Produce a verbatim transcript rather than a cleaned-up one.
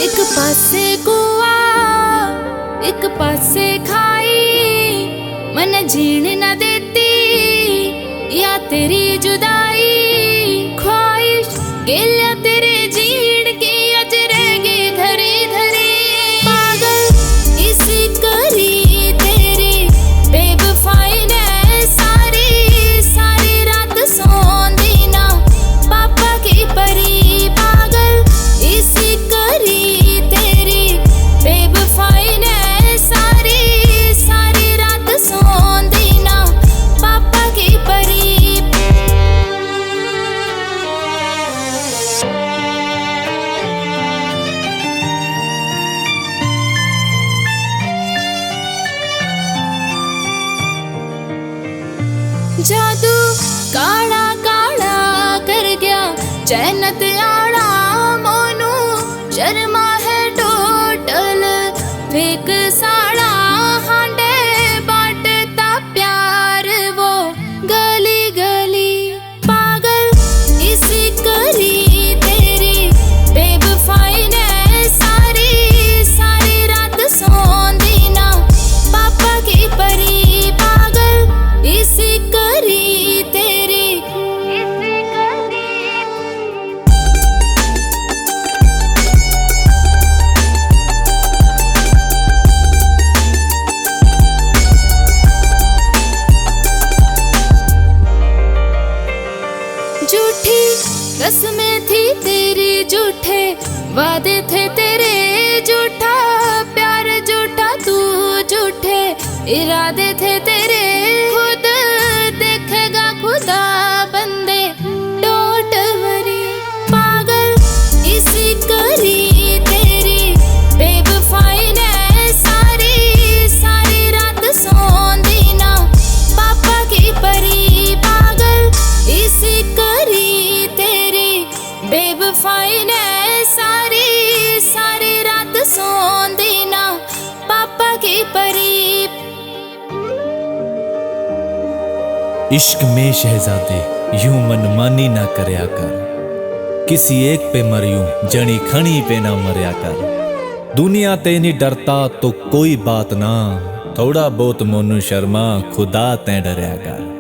एक पासे कुआ एक पासे खाई, मन जीण न देती या तेरी जुदाई। ख्वाहिश गेल्या तेरे जीण की अज रहेगी धरी धरी। पागल इसी करी तेरी बेवफाई ने सारी सारी रात सोंदी ना पापा की परी। पागल इसी करी तेरी बेवफाई ने सारी सारी रात सोंदी ना पापा की परी। जादू काला काला कर गया जन्नत आड़ा मोनू शर्मा है टोटल फेक साड़ा। हांडे बांटता प्यार वो गली गली। पागल इसी करी तेरी बेवफाई ने सारी सारी रात सोंदी ना पापा की परी। पागल इसी करी तेरी इसी करी। झूठी कसमें थी तेरी झूठे वादे थे तेरे। झूठा प्यार झूठा तू झूठे इरादे थे तेरे। खुद देखेगा खुदा बंदे डोंट वरी। पागल इसी करी तेरी बेवफाई ने सारी सारी रात सोंदी ना पापा की परी। पागल इसी करी तेरी बेवफाई ने सारी सारी रात सोंदी ना पापा की परी। इश्क में शहजादे यूं मनमानी ना करया कर। किसी एक पे मरियूं जनी खणी पे ना मरया कर। दुनिया ते नहीं डरता तो कोई बात ना, थोड़ा बहुत मोनू शर्मा खुदा ते डरया कर।